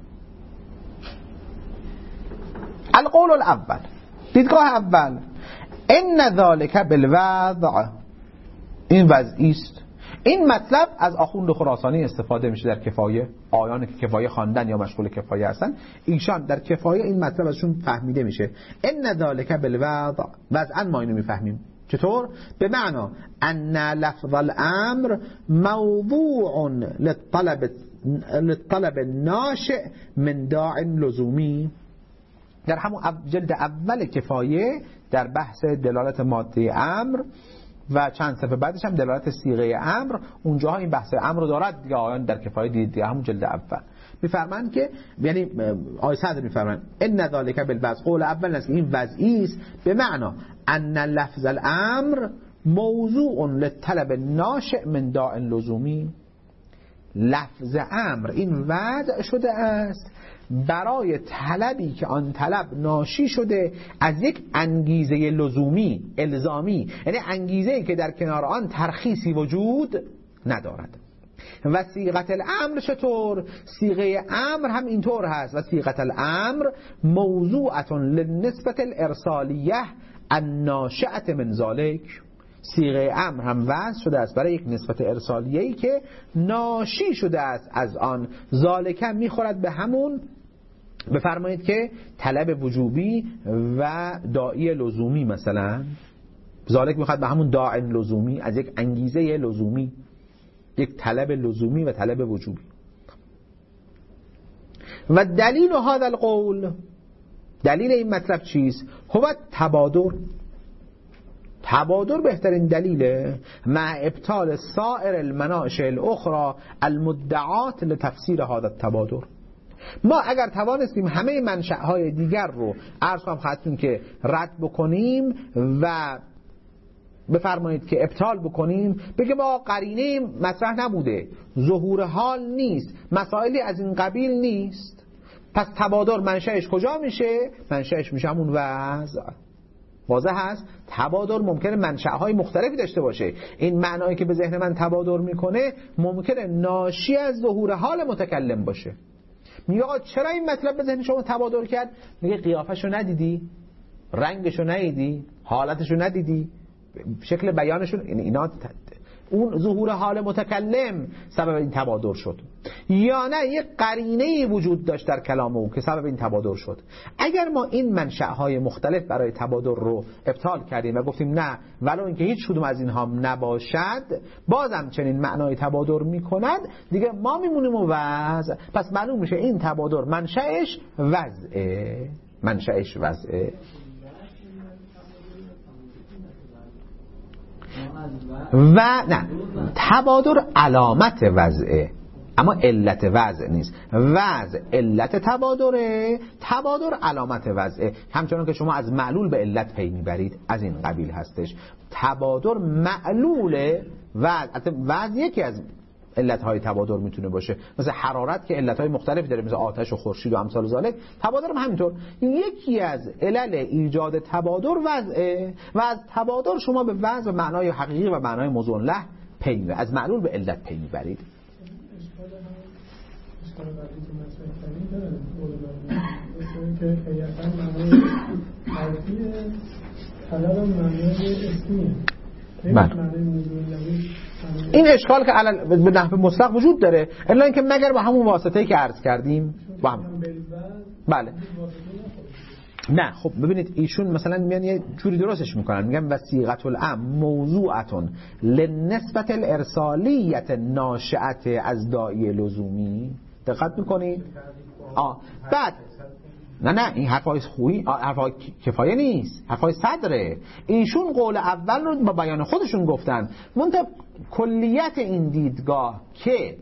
القول الاول، دیدگاه اول، ان ذلک بالوضع، این وضعی است. این مطلب از آخوند خراسانی استفاده میشه در کفایه، آیان که کفایه خواندن یا مشغول کفایه هستن، ایشان در کفایه این مطلب ازشون فهمیده میشه. ان ذلک بالوضع، وضعا ما اینو میفهمیم. چطور؟ به معنا ان لفظ الامر موضوع للطلب للطلب ناشئ من داع لزومی. در همون جلد اول کفایه در بحث دلالت ماده امر و چند صفحه بعدش هم دلالت صیغه امر، اونجاها این بحث امر رو دارد دیگه. آیان در کفایه دیدید همون جلد اول میفرمایند که، یعنی آیه صدر میفرمایند ان ذالک بالوضع، قول اول است این وضعی است، به معنا ان لفظ الامر موضوع للطلب ناشئ من داع لزومی. لفظ امر این وضع شده است برای طلبی که آن طلب ناشی شده از یک انگیزه لزومی الزامی، یعنی انگیزه‌ای که در کنار آن ترخیصی وجود ندارد. و صیغه الامر چطور؟ صیغه امر هم اینطور هست و صیغه الامر موضوعه للنسبه الارسالیه الناشئه من ذلک. صیغه امر هم وضع شده است برای یک نسبت ارسالیه‌ای که ناشی شده است از آن. ذالک میخورد به همون، بفرمایید که طلب وجوبی و داعی لزومی، مثلا ذالک میخواد به همون داع لزومی، از یک انگیزه لزومی، یک طلب لزومی و طلب وجوبی. و دلیل هذا القول، دلیل این مطلب چیست؟ هو تبادر. تبادر بهترین دلیله مع ابطال سائر المناشئ الاخرى المدعات لتفسیر هذا التبادر. ما اگر توانستیم همه منشأهای دیگر رو عرض کنم خدمتتون که رد بکنیم و بفرمایید که ابطال بکنیم، بگیم ما قرینه مطرح نبوده، ظهور حال نیست، مسائلی از این قبیل نیست، پس تبادر منشأش کجا میشه؟ منشأش میشه همون وضع. واضح هست؟ تبادر ممکنه منشأهای مختلفی داشته باشه. این معنایی که به ذهن من تبادر میکنه ممکنه ناشی از ظهور حال متکلم باشه، میگه آقا چرا این مطلب به ذهن شما تبادر کرد؟ میگه قیافشو ندیدی، رنگشو ندیدی، حالتشو ندیدی، شکل بیانشون، اینا اون ظهور حال متکلم سبب این تبادر شد، یا نه یک قرینه‌ای وجود داشت در کلام او که سبب این تبادر شد. اگر ما این منشأهای مختلف برای تبادر رو ابطال کردیم و گفتیم نه ولو اینکه هیچ کدوم از اینها نباشد بازم چنین معنای تبادر میکند، دیگه ما میمونیم و وضع، پس معلوم میشه این تبادر منشأش وضعه، منشأش وضعه. و نه، تبادر علامت وضعه اما علت وضع نیست. وضع علت تبادره، تبادر علامت وضعه. همچنان که شما از معلول به علت پی میبرید، از این قبیل هستش. تبادر معلول وضع، وضع یکی از علتهای تبادر میتونه باشه، مثل حرارت که علتهای مختلفی داره، مثل آتش و خورشید و امثال ذالک. تبادر هم همینطور. یکی از علل ایجاد تبادر وضعه و از تبادر شما به وضع و معنای حقیقی و معنای موضوع له پی میبرید، از معلول به علت پی میبرید. اشکال بعدی که مطرح کردید داره اولویت که حقیقتا معنای حرفی طلب معنای اسمیه. این اشکال که علل به نحو مطلق وجود داره، الا اینکه مگر با همون واسطه‌ای که عرض کردیم با هم. بله نه خب ببینید ایشون مثلا میان یه جوری درستش میکنن، میگن وثیقة الامر موضوعتون لنسبت الارسالیت ناشئت از داعی لزومی. دقت میکنید؟ آه بعد نه نه این حرفای خویی، حرفای کفایه نیست، حرفای صدره. ایشون قول اول رو با بیان خودشون گفتن، منتها کلیت این دیدگاه که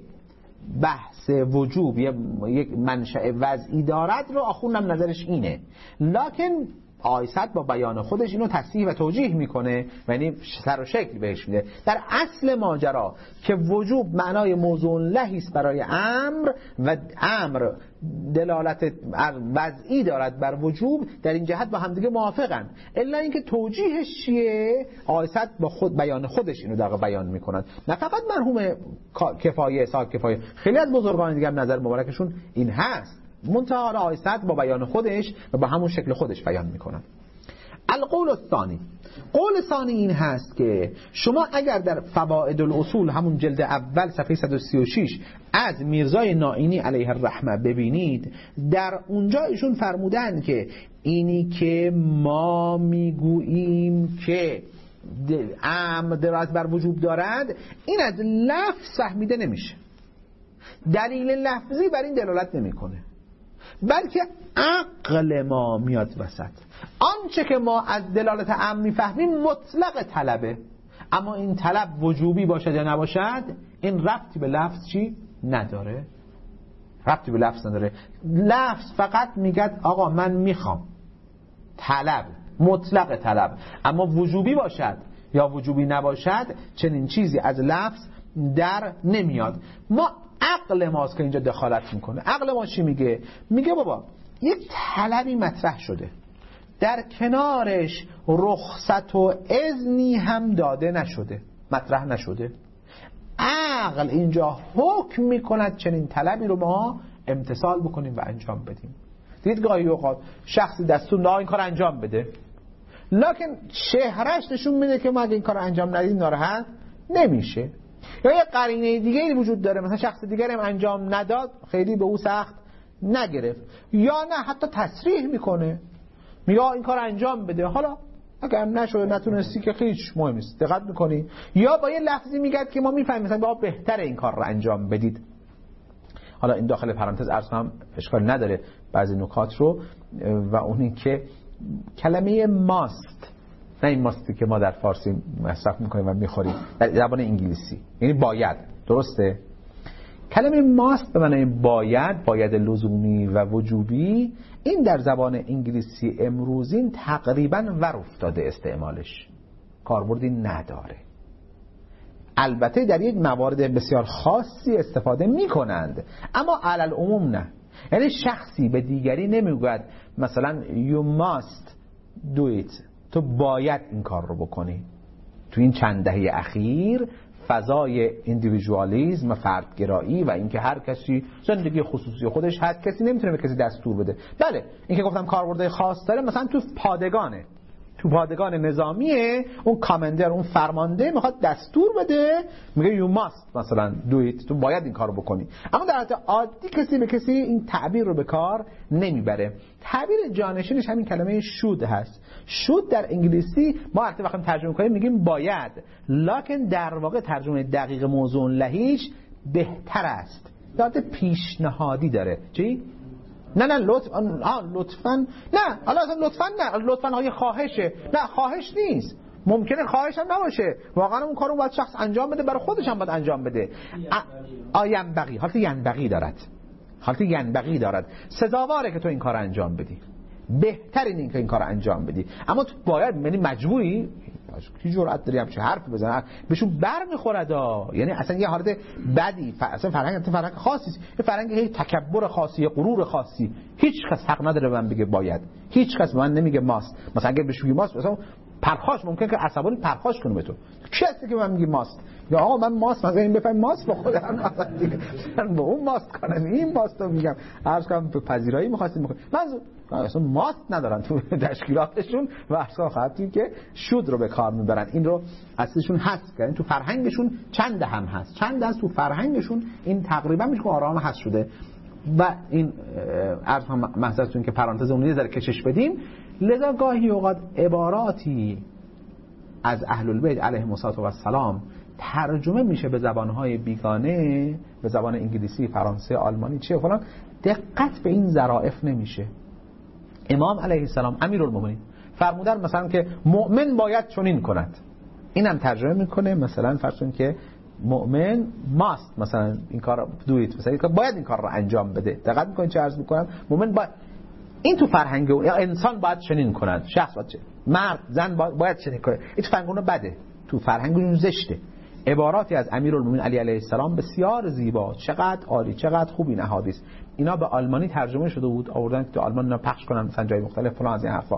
بحث وجوب یک منشأ وضعی دارد رو آخوندم نظرش اینه، لکن آیست با بیان خودش اینو تصحیح و توجیه میکنه و یعنی سر و شکل بهش میده. در اصل ماجرا که وجوب معنای موضوع لهی است برای امر و امر دلالت وضعی دارد بر وجوب، در این جهت با همدیگه موافقن، الا اینکه توجیهش چیه؟ آیست با خود بیان خودش اینو دقیق بیان میکنن، نه فقط مرحوم کفایه صاحب کفایه، خیلی از بزرگان دیگه نظر مبارکشون این هست، منتها آیست با بیان خودش و با همون شکل خودش بیان میکنن. القول الثانی، قول ثانی این هست که شما اگر در فوائد الاصول همون جلد اول صفحه صد و سی و شش از میرزای نائینی علیه الرحمه ببینید، در اونجا ایشون فرمودن که اینی که ما میگوییم که امر دلالت بر وجوب دارد، این از لفظ فهمیده نمیشه، دلیل لفظی بر این دلالت نمیکنه، بلکه عقل ما میاد وسط. آنچه که ما از دلالت امر میفهمیم مطلق طلبه، اما این طلب وجوبی باشد یا نباشد این ربطی به لفظ چی نداره، ربطی به لفظ نداره. لفظ فقط میگه آقا من میخوام، طلب مطلق طلب، اما وجوبی باشد یا وجوبی نباشد چنین چیزی از لفظ در نمیاد. ما عقل ماست که اینجا دخالت میکنه. عقل ما چی میگه؟ میگه بابا یک طلبی مطرح شده، در کنارش رخصت و اذنی هم داده نشده، مطرح نشده. عقل اینجا حکم میکند چنین طلبی رو ما امتثال بکنیم و انجام بدیم. دید گاهی اوقات شخصی دستور داد این کار انجام بده، لکن چهرهش نشون میده که ما اگه این کار انجام ندیم ناراحت نمیشه، یا یه قرینه دیگه وجود داره، مثلا شخص دیگر هم انجام نداد خیلی به او سخت نگرفت، یا نه حتی تصریح میکنه میگه این کار انجام بده، حالا اگر نشده نتونستی که هیچ مهم نیست. دقت میکنی؟ یا با یه لفظی میگه که ما میفهمیم مثلا با بهتر این کار رو انجام بدید. حالا این داخل پرانتز عرض کنم اشکال نداره بعضی نکات رو، و اونی که کلمه ماست، نه این ماستی که ما در فارسی مصرف میکنیم و میخوریم، در زبان انگلیسی یعنی باید، درسته؟ کلمه ماست به معنی باید، باید لزومی و وجوبی، این در زبان انگلیسی امروزین تقریبا ور افتاده استعمالش، کاربردی نداره. البته در یک موارد بسیار خاصی استفاده میکنند، اما علل عموم نه. یعنی شخصی به دیگری نمیگوید مثلا you must do it، تو باید این کار رو بکنی. تو این چند دهه اخیر فضای ایندیویدوالیسم و فردگرایی و اینکه هر کسی زندگی خصوصی خودش هست، کسی نمیتونه به کسی دستور بده. بله اینکه گفتم کاربردهای خاص داره، مثلا تو پادگانه، تو پادگان نظامیه، اون کامندر، اون فرمانده میخواد دستور بده، میگه you must مثلا do it، تو باید این کارو بکنی. اما در حالت عادی کسی به کسی این تعبیر رو به کار نمیبره. تعبیر جانشینش همین کلمه should هست. should در انگلیسی ما وقتی وقتی ترجمه کنیم میگیم باید، لکن در واقع ترجمه دقیق موضوع لهیش بهتر است. در حالت پیشنهادی داره. چی؟ نه نه لطفا آه لطفا نه حالا اصلا لطفا نه لطفا های خواهشه، نه خواهش نیست، ممکنه خواهش هم نباشه، واقعا اون کارو باید شخص انجام بده، برای خودش هم باید انجام بده. آیم بقی حالت ینبغی دارد، حالت ینبغی دارد، سزاواره که تو این کار انجام بدی، بهترین این که این کار انجام بدی. اما تو باید، یعنی مجبوری، کی جرأت داری همچین حرف بزنه؟ بهشون برمیخوردا. یعنی اصلا یه حالت بدی، اصلا فرهنگ فرهنگ خاصی، یه فرهنگ هی تکبر خاصی، غرور خاصی. هیچ کس حق نداره من بگه باید، هیچ کس من نمیگه ماست. مثلا اگه بهش بگی ماست، مثلا پرخاش ممکن که عصبانی پرخاش کنه به تو. کی هستی که من میگی ماست؟ یا آقا من ماست، مثلا این بفهم ماست با خودم مثلا دیگه من با اون ماست کنم، این ماستو میگم. عرض کنم به پذیرایی می‌خواستیم بکنیم، منظور اصلا ماست ندارن تو تشکیلاتشون و اصلا خاطری که شود رو به کار میبرن. این رو اصلشون هست که تو فرهنگشون چند هم هست، چند از تو فرهنگشون این تقریبا میشه آرام هست شده. و این عرض هم محضرتون که پرانتز اون یه ذره کشش بدیم. لذا گاهی اوقات عباراتی از اهل البیت علیهم السلام ترجمه میشه به زبانهای بیگانه، به زبان انگلیسی، فرانسه، آلمانی چه فلان، دقت به این ظرافت نمیشه. امام علیه السلام امیرالمومنین فرمودن مثلا که مؤمن باید چنین کند، اینم ترجمه میکنه مثلا فرض کن که مؤمن ماست مثلا این کار دویت، مثلا باید این کار رو انجام بده. دقت میکنین چه عرض میکنم؟ مؤمن باید، این تو فرهنگ یا انسان باید چنین کند، شخص باید چنین، مرد زن باید چنین کنه. این تو فرهنگونه بده، تو فرهنگون زشته. عباراتی از امیرالمومنین علی علیه السلام بسیار زیبا، چقدر عالی، چقدر خوب این احادیث. اینا به آلمانی ترجمه شده بود، آوردن که تو آلمان اینا پخش کنن مثلا جای مختلف فلان از این حرفا.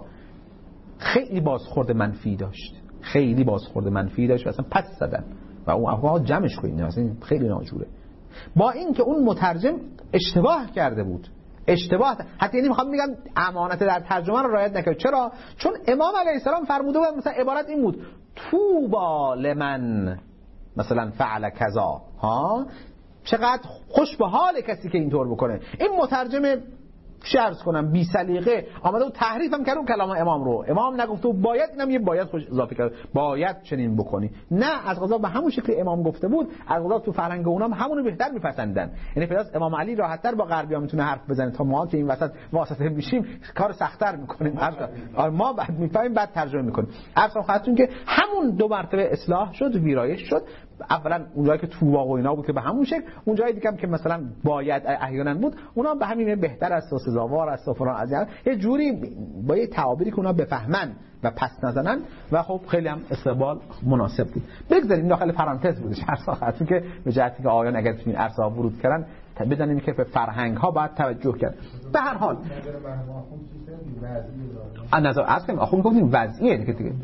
خیلی بازخورد منفی داشت، خیلی بازخورد منفی داشت، اصلا پس زدن و اون افراد جمعش کنین، اصلا خیلی ناجوره. با این که اون مترجم اشتباه کرده بود، اشتباه، حتی یعنی میخوام بگم امانت در ترجمه رو رعایت نکرد. چرا؟ چون امام علیه السلام فرموده بود مثلا عبارت این بود طوبی لمن مثلا فعل کذا، ها چقدر خوش به حال کسی که اینطور بکنه. این مترجم شرط کنم بی سلیقه آمده و تحریف هم کرد اون کلام امام رو. امام نگفته و باید، اینم یه باید خوش اضافه کرد، باید چنین بکنی. نه، از قضا به همون شکل امام گفته بود، از قضا تو فرهنگ اونام همونو بهتر میپسندن. یعنی پیداست امام علی راحت‌تر با غربی‌ها میتونه حرف بزنه تا ما که این وسط واسطه میشیم کار سخت‌تر میکنیم. ما بعد میفهمیم بعد ترجمه میکنیم. اصلا خاطرتون که همون دو مرتبه اصلاح شد، ویرایش شد. اولا اونجایی که توبا و اینا بود که به همون شکل، اونجایی دیگه هم که مثلا باید احیانا بود، اونا به همین بهتر است و سزاوار است و فلان از این یه جوری با یه تعابیری که اونا بفهمن و پس نزنن و خب خیلی هم استقبال مناسب بود. بگذاریم داخل پرانتز بودش هر ساعت که به جهتی که آیان اگر تو این عرصه ورود کردن بدونیم که به فرهنگ ها باید توجه کرد. به هر حال از نظر اصلا آخون گفتیم وضعیه دیگه دیگه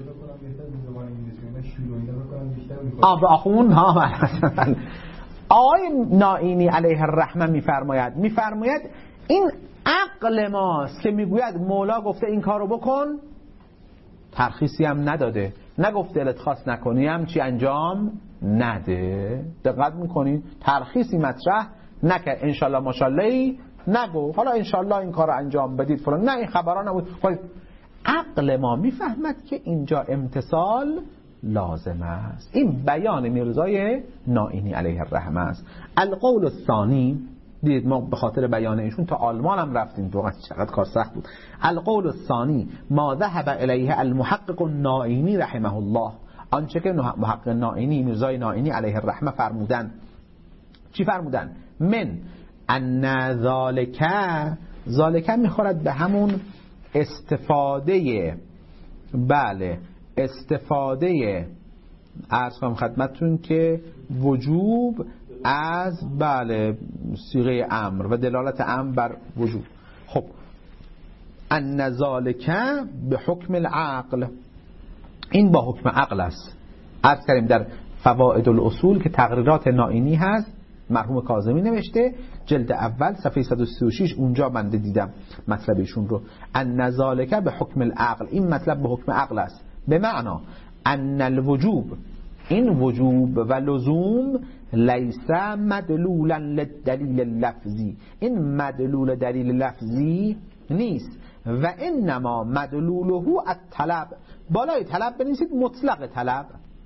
آه به آخون ها مثلا آقای نائینی علیه الرحمه میفرماید میفرماید این عقل ماست که میگوید مولا گفته این کارو بکن، ترخیصی هم نداده، نگفت دلت خواست نکنی هم چی انجام نده. دقت میکنین ترخیصی مطرح نکرد، انشالله ماشالله نگو حالا انشالله این کارو انجام بدید فلان، نه این خبران نبود. عقل ما میفهمد که اینجا امتثال لازم است. این بیان میرزای نائینی علیه الرحمه است. القول الثانی، دیدید ما به خاطر بیان ایشون تا آلمان هم رفتیم، واقعا چقدر کار سخت بود. القول الثانی ما ذهب الیه المحقق النائینی رحمه الله، آنچه که محقق نائینی میرزای نائینی علیه الرحمه فرمودن. چی فرمودن؟ من ان ذالک، ذالک میخورد به همون استفاده، بله استفاده عرض کنم خدمتتون که وجوب از بله صیغه امر و دلالت امر بر وجوب. خب ان ذالک به حکم العقل، این با حکم عقل است. عرض کردیم در فوائد الاصول که تقریرات نائینی هست، مرحوم کاظمی نوشته، جلد اول صفحه صد و سی و شش. اونجا بنده دیدم مطلب ایشون رو. ان ذالک به حکم العقل، این مطلب به حکم عقل است، به معنا ان الوجوب، این وجوب و لزوم لیس مدلولا للدلیل لفظی، این مدلول دلیل لفظی نیست. و انما مدلوله الطلب، بالای طلب بنویسید مطلق طلب.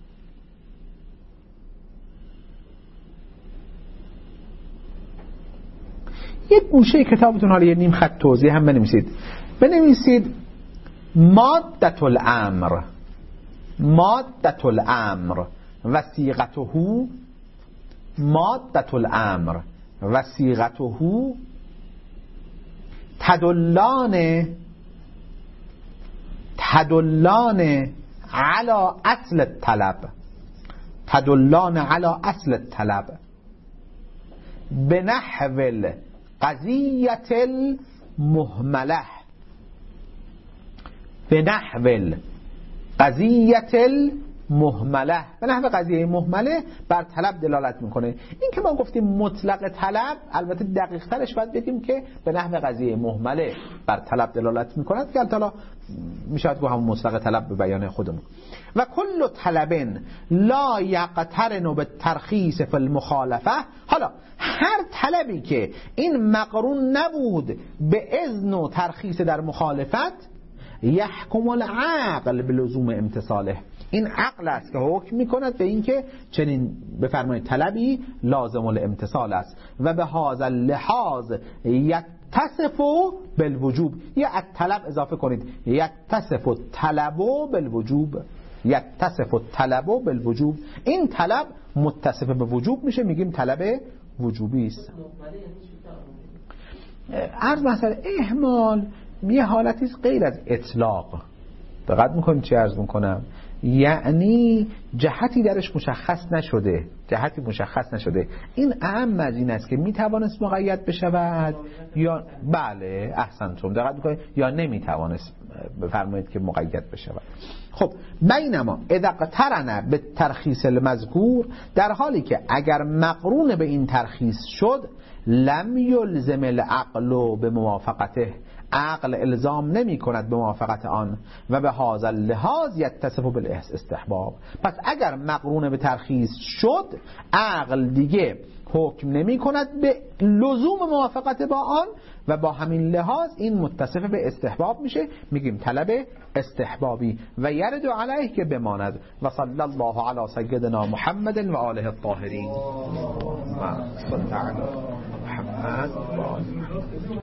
یک گوشه کتابتون حالا یه نیم خط توضیح هم بنویسید، بنویسید مادة الامر، مادة الامر و صیغته، مادة الامر و صیغته تدلان تدلان على اصل الطلب، تدلان على اصل الطلب بنحو القضیة المهمله، بنحو القضیة المهمله، به نحو قضیه مهمله بر طلب دلالت میکنه. این که ما گفتیم مطلق طلب، البته دقیق ترش باید بگیم که به نحو قضیه مهمله بر طلب دلالت میکند، که البته میشود گفت هم مطلق طلب به بیان خودمون. و کل طلب لا یقترن بالترخیص فی المخالفه، حالا هر طلبی که این مقرون نبود به اذن و ترخیص در مخالفت، یحکم العقل بلزوم امتصاله، این عقل است که حکم میکند به این که چنین بفرمایید طلبی لازم الامتصال است. و به هذا اللحاظ یتصف بالوجوب، یا الطلب اضافه کنید، یتصف الطلب بالوجوب، یتصف الطلب بالوجوب، این طلب متصف به وجوب میشه، میگیم طلب وجوبی است. عرض مثلا اهمال یه حالتی غیر از اطلاق، دقت میکنیم چی عرض میکنم، یعنی جهتی درش مشخص نشده، جهتی مشخص نشده. این اهم از این است که میتوانست مقید بشود یا بله احسنتم، دقت میکنید، یا نمیتوانست بفرمایید که مقید بشود. خب بینما اذا اقترن به ترخیص المذکور، در حالی که اگر مقرون به این ترخیص شد، لم یلزم العقل به موافقته، عقل الزام نمی کند به موافقت آن. و به هذا اللحاظ یتصف بالاستحباب، پس اگر مقرون به ترخیص شد، عقل دیگه حکم نمی کند به لزوم موافقت با آن، و با همین لحاظ این متصف به استحباب میشه، میگیم طلب استحبابی. و یرد علیه که بماند. و صلی الله علی سیدنا محمد و آله الطاهرین. و صلی علی محمد و آله